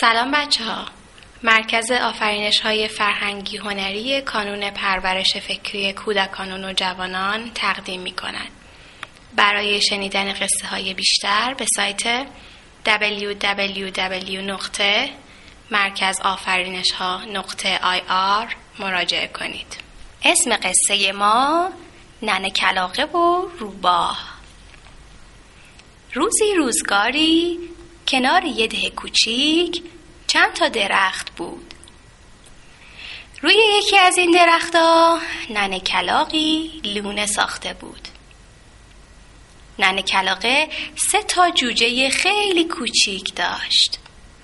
سلام بچه ها. مرکز آفرینش‌های فرهنگی هنری کانون پرورش فکری کودکان و نوجوانان تقدیم می‌کند. برای شنیدن قصه های بیشتر به سایت www.markazafarinesha.ir مراجعه کنید. اسم قصه ما ننه کلاغه و روباه. روزی روزگاری کنار یه ده کوچیک چند تا درخت بود. روی یکی از این درخت‌ها ننه کلاغی لونه ساخته بود. ننه کلاغه 3 جوجه خیلی کوچیک داشت.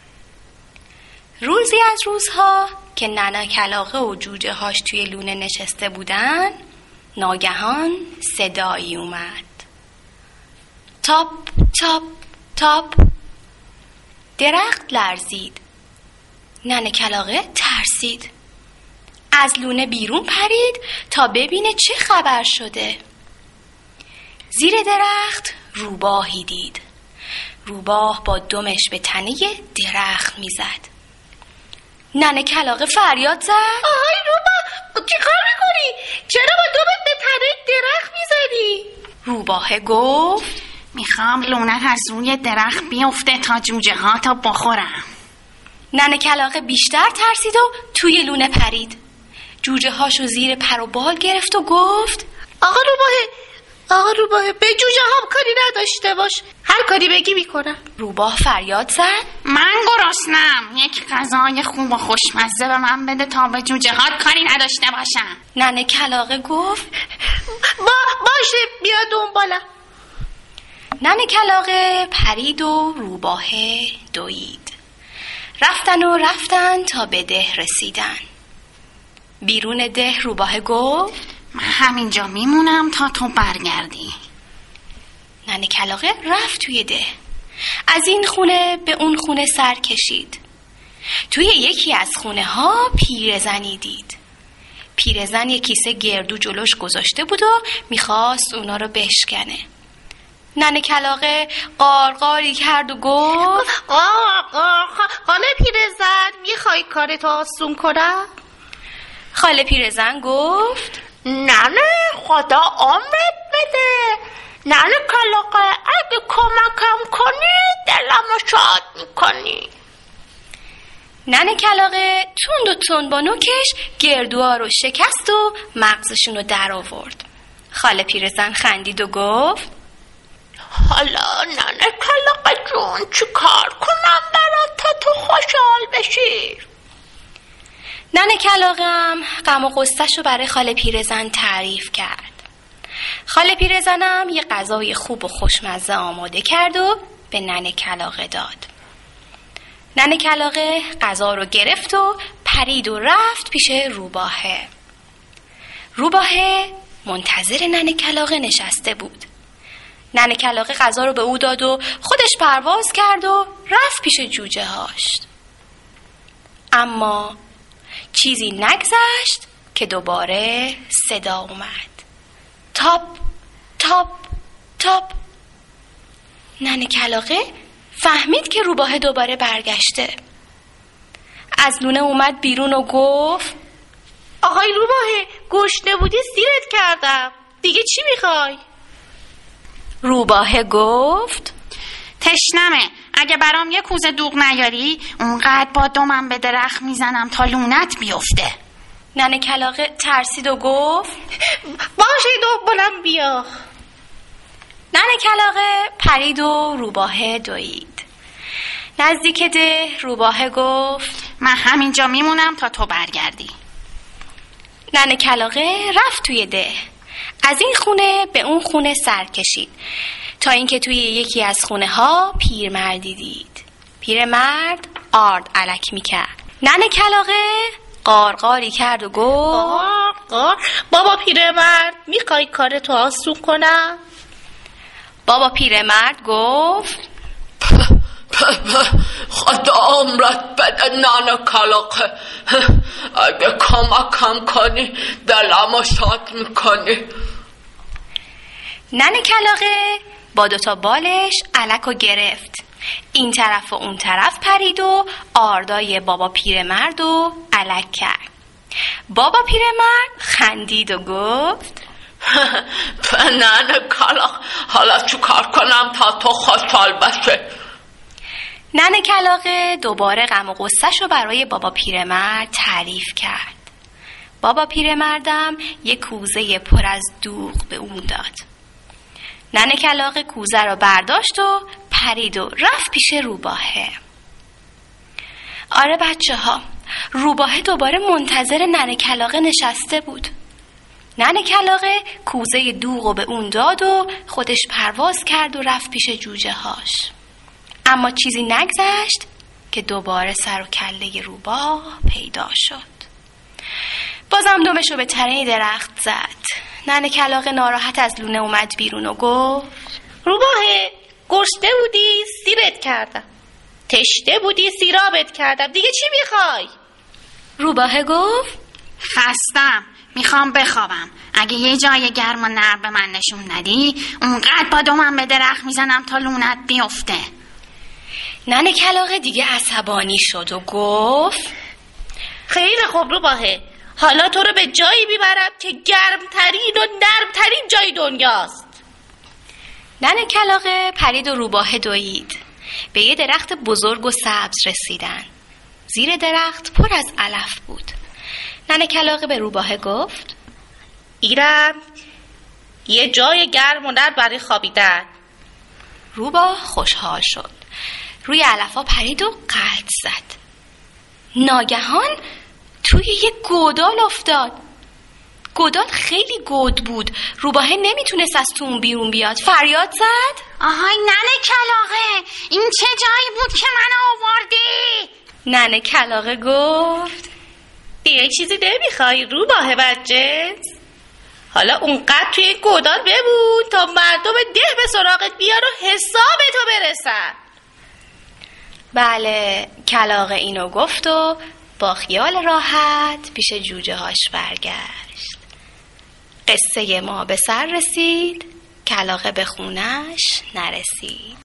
روزی از روزها که ننه کلاغه و جوجه هاش توی لونه نشسته بودن، ناگهان صدایی اومد. تاپ تاپ تاپ. درخت لرزید. ننه کلاغه ترسید. از لونه بیرون پرید تا ببینه چه خبر شده. زیر درخت روباهی دید. روباه با دمش به تنه درخت میزد. ننه کلاغه فریاد زد: آهای روباه، چی کار میکنی؟ چرا با دمت به تنه درخت میزدی؟ روباه گفت: میخوام لونه از روی درخت بیفته تا جوجه ها تا بخورم. ننه کلاغه بیشتر ترسید و توی لونه پرید. جوجه هاشو زیر پر و بال گرفت و گفت: آقا روباه به جوجه هم کاری نداشته باش، هر کاری بگی میکنم. روباه فریاد زد: من گرسنم، یک غذای خوب و خوشمزه به من بده تا به جوجه ها کاری نداشته باشم. ننه کلاغه گفت: باشه بیا دنبالم. ننه کلاغه پرید و روباه دوید. رفتن تا به ده رسیدن. بیرون ده روباه گفت: من همینجا میمونم تا تو برگردی. ننه کلاغه رفت توی ده. از این خونه به اون خونه سر کشید. توی یکی از خونه ها پیرزنی دید. پیرزن یک کیسه گردو جلوش گذاشته بود و میخواست اونا رو بشکنه. ننه کلاغه قارقاری کرد و گفت: خاله پیرزن، میخوای کارتو آسون کنم؟ خاله پیرزن گفت: ننه خدا عمرت بده. ننه کلاغه، اگه کمکم کنی دلمو شاد میکنی. ننه کلاغه تند با نوکش گردوها رو شکست و مغزشون رو در آورد. خاله پیرزن خندید و گفت: حالا ننه کلاغه جون چی کار کنم برات تا تو خوشحال بشی؟ ننه کلاغه هم غم و غصه‌شو برای خاله پیرزن تعریف کرد. خاله پیرزنم یه غذای خوب و خوشمزه آماده کرد و به ننه کلاغه داد. ننه کلاغه غذا رو گرفت و پرید و رفت پیش روباهه. روباهه منتظر ننه کلاغه نشسته بود. ننه کلاغه غذا رو به او داد و خودش پرواز کرد و رفت پیش جوجه هاش. اما چیزی نگذشت که دوباره صدا اومد. تاپ تاپ تاپ. ننه کلاغه فهمید که روباه دوباره برگشته. از لونه اومد بیرون و گفت: آهای روباه، گشنه بودی سیرت کردم، دیگه چی میخوای؟ روباه گفت: تشنمه، اگه برام یه کوزه دوغ نیاری اونقدر با دمم به درخت میزنم تا لونت بیفته. ننه کلاغه ترسید و گفت: باشه دنبالم بیا. ننه کلاغه پرید و روباه دوید. نزدیک ده روباه گفت: من همینجا میمونم تا تو برگردی. ننه کلاغه رفت توی ده. از این خونه به اون خونه سر کشید تا اینکه توی یکی از خونه ها پیرمردی دید. پیرمرد آرد الک میکرد. ننه کلاغه قارقاری کرد و گفت: بابا پیرمرد، میخوای کارتو آسون کنم؟ بابا پیرمرد گفت: خدا عمرت بده ننه کلاغه، اگه کمکم کنی دلمو شاد میکنی. ننه کلاغه با 2 بالش الکو گرفت. این طرف و اون طرف پرید و آردای بابا پیرمرد و الک کرد. بابا پیرمرد خندید و گفت ننه کلاغ، حالا چی کار کنم تا تو خوشحال باشه؟ ننه کلاغه دوباره غم و غصه‌شو برای بابا پیرمرد تعریف کرد. بابا پیرمردم یک کوزه پر از دوغ به اون داد. ننه کلاغه کوزه رو برداشت و پرید و رفت پیش روباهه. آره بچه ها، روباهه دوباره منتظر ننه کلاغه نشسته بود. ننه کلاغه کوزه دوغ به اون داد و خودش پرواز کرد و رفت پیش جوجه هاش. اما چیزی نگذشت که دوباره سر و کله روباه پیدا شد. بازم دمشو به تنه درخت زد. ننه کلاغه ناراحت از لونه اومد بیرون و گفت روباهه، گرسنه بودی سیرت کردم، تشنه بودی سیرابت کردم، دیگه چی میخوای؟ روباهه گفت خستم، میخوام بخوابم. اگه یه جای گرم و نرم به من نشون ندی اونقدر با دمم به درخت میزنم تا لونت بیفته. ننه کلاغه دیگه عصبانی شد و گفت خیلی خوب روباهه، حالا تو رو به جایی میبرم که گرمترین و نرمترین جای دنیاست. ننه کلاغه پرید و روباهه دوید. به یه درخت بزرگ و سبز رسیدن. زیر درخت پر از علف بود. ننه کلاغه به روباهه گفت ایرم یه جای گرم و نرم برای خوابیدن. روباه خوشحال شد. روی علفا پرید و قلط زد. ناگهان توی یه گودال افتاد. گودال خیلی گود بود. روباهه نمیتونست از تو اون بیرون بیاد. فریاد زد آهای ننه کلاغه، این چه جایی بود که من آوردی؟ ننه کلاغه گفت دیگه چیزی نمیخوای روباهه بچه؟ حالا اونقدر توی این گودال بمون تا مردم ده به سراغت بیان و حسابتو برسن. بله، کلاغه اینو گفت و با خیال راحت پیش جوجه هاش برگشت. قصه ما به سر رسید، کلاغه به خونش نرسید.